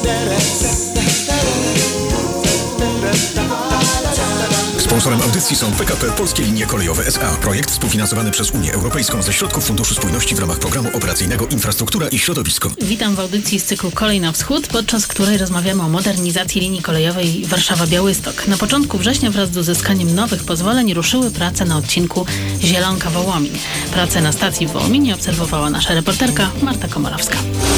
Sponsorem audycji są PKP Polskie Linie Kolejowe S.A. Projekt współfinansowany przez Unię Europejską ze środków Funduszu Spójności w ramach Programu Operacyjnego Infrastruktura i Środowisko. Witam w audycji z cyklu Kolej na Wschód, podczas której rozmawiamy o modernizacji linii kolejowej Warszawa-Białystok. Na początku września wraz z uzyskaniem nowych pozwoleń ruszyły prace na odcinku Zielonka-Wołomin. Prace na stacji w Wołominie obserwowała nasza reporterka Marta Komorowska.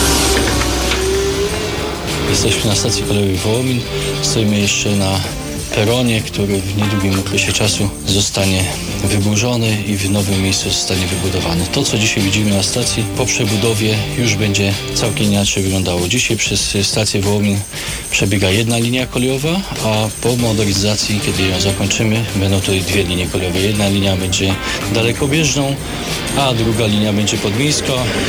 Jesteśmy na stacji kolejowej Wołomin. Stoimy jeszcze na peronie, który w niedługim okresie czasu zostanie wyburzony i w nowym miejscu zostanie wybudowany. To, co dzisiaj widzimy na stacji, po przebudowie już będzie całkiem inaczej wyglądało. Dzisiaj przez stację Wołomin przebiega jedna linia kolejowa, a po modernizacji, kiedy ją zakończymy, będą tutaj dwie linie kolejowe. Jedna linia będzie dalekobieżną, a druga linia będzie podmiejska.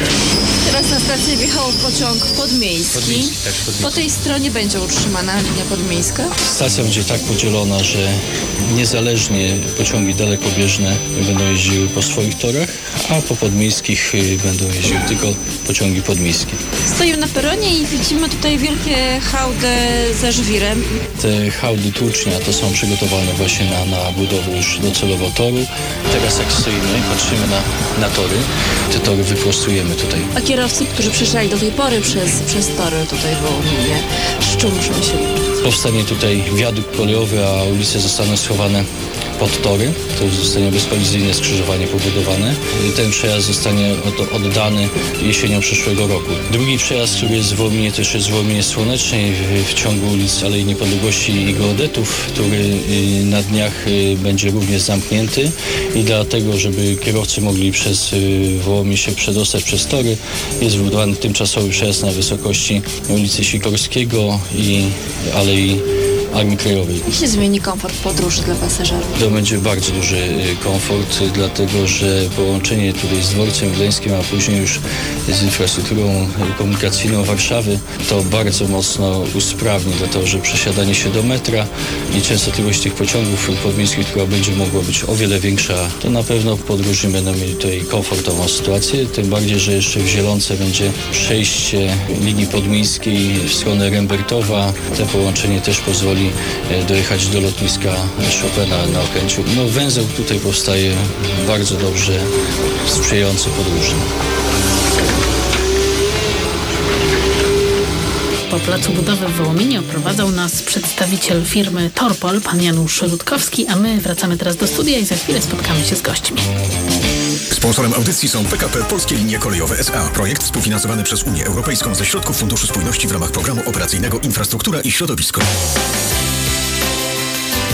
Teraz na stację wjechał pociąg podmiejski. Po tej stronie będzie utrzymana linia podmiejska? Stacja będzie tak podzielona, że niezależnie pociągi dalekobieżne będą jeździły po swoich torach, a po podmiejskich będą jeździły tylko pociągi podmiejskie. Stoimy na peronie i widzimy tutaj wielkie hałdy ze żwirem. Te hałdy tłucznia to są przygotowane właśnie na budowę już docelowo toru. Teraz jak stoimy, patrzymy na tory. Te tory wyprostujemy tutaj. A kierowcy, którzy przyjeżdżali do tej pory przez tory tutaj w Wołominie, z czym muszą się liczyć? Powstanie tutaj wiadukt kolejowy, a ulice zostaną schowane pod tory. To zostanie bezkolizyjne skrzyżowanie pobudowane. Ten przejazd zostanie oddany jesienią przyszłego roku. Drugi przejazd, który jest w Wołominie, to jeszcze jest w Wołominie Słonecznej, w ciągu ulic Alei Niepodległości i Geodetów, który na dniach będzie również zamknięty i dlatego, żeby kierowcy mogli przez Wołomin się przedostać przez tory, jest wybudowany tymczasowy przejazd na wysokości ulicy Sikorskiego i Alei Armii Krajowej. Jak się zmieni komfort podróży dla pasażerów? To będzie bardzo duży komfort, dlatego że połączenie tutaj z dworcem gdańskim, a później już z infrastrukturą komunikacyjną Warszawy, to bardzo mocno usprawni, dlatego że przesiadanie się do metra i częstotliwość tych pociągów podmiejskich, która będzie mogła być o wiele większa, to na pewno podróżni będą mieli tutaj komfortową sytuację, tym bardziej, że jeszcze w Zielonce będzie przejście linii podmiejskiej w stronę Rembertowa. To połączenie też pozwoli dojechać do lotniska Chopina na Okęciu. Węzeł tutaj powstaje bardzo dobrze sprzyjający podróżnym. Po placu budowy w Wołominie oprowadzał nas przedstawiciel firmy Torpol, pan Janusz Rutkowski, a my wracamy teraz do studia i za chwilę spotkamy się z gośćmi. Sponsorem audycji są PKP Polskie Linie Kolejowe S.A. Projekt współfinansowany przez Unię Europejską ze środków Funduszu Spójności w ramach Programu Operacyjnego Infrastruktura i Środowisko.